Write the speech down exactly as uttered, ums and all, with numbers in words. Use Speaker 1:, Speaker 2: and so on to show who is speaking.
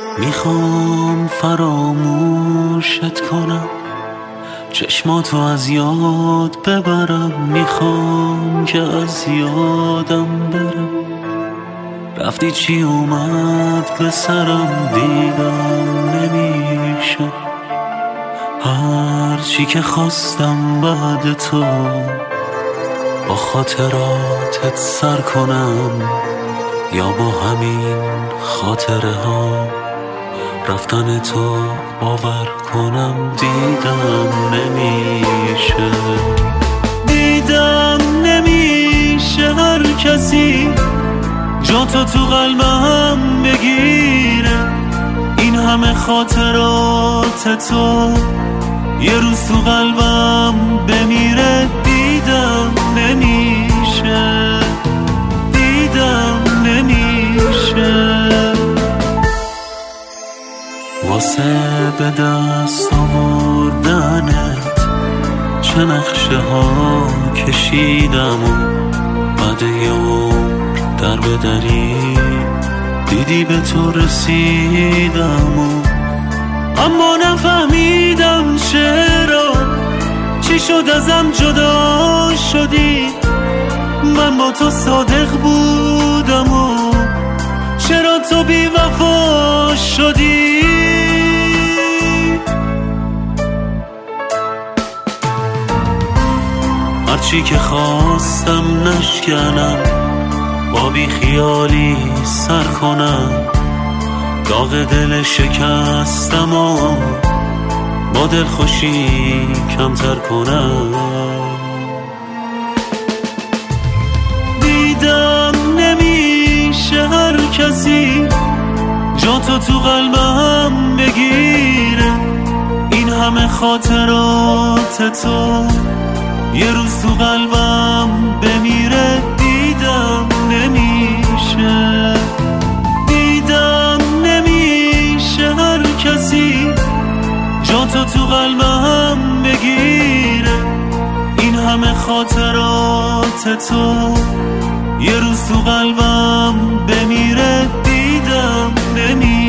Speaker 1: میخوام فراموشت کنم، چشماتو از یاد ببرم، میخوام که از یادم برم. رفتی چی اومد به سرم، دیدم نمیشه هر چی که خواستم بعد تو با خاطراتت سر کنم، یا با همین خاطره ها رفتن تو باور کنم. دیدم نمیشه، دیدم نمیشه هر کسی جا تو تو قلبم بگیره. این همه خاطرات تو یه روز تو قلبم بمیره. دیدم نمیشه، دیدم نمیشه واسه به دست آوردنت چه نقشه ها کشیدم و بعد یه عمر در بدری دیدی به تو رسیدم و اما نفهمیدم چرا، چی شد ازم جدا شدی. من با تو صادق بودم و چرا تو بی وفا شدی. هرچی که خواستم نشکنم، با بی خیالی سر کنم، داغ دل شکستم و با دل خوشی کمتر کنم. دیدم نمیشه هر کسی جا تو تو قلبم بگیره. این همه خاطرات تو یه روز تو قلبم بمیره. دیدم نمیشه، دیدم نمیشه هر کسی جا تو تو قلبم بگیره. این همه خاطرات تو یه روز تو قلبم بمیره. دیدم نمیشه.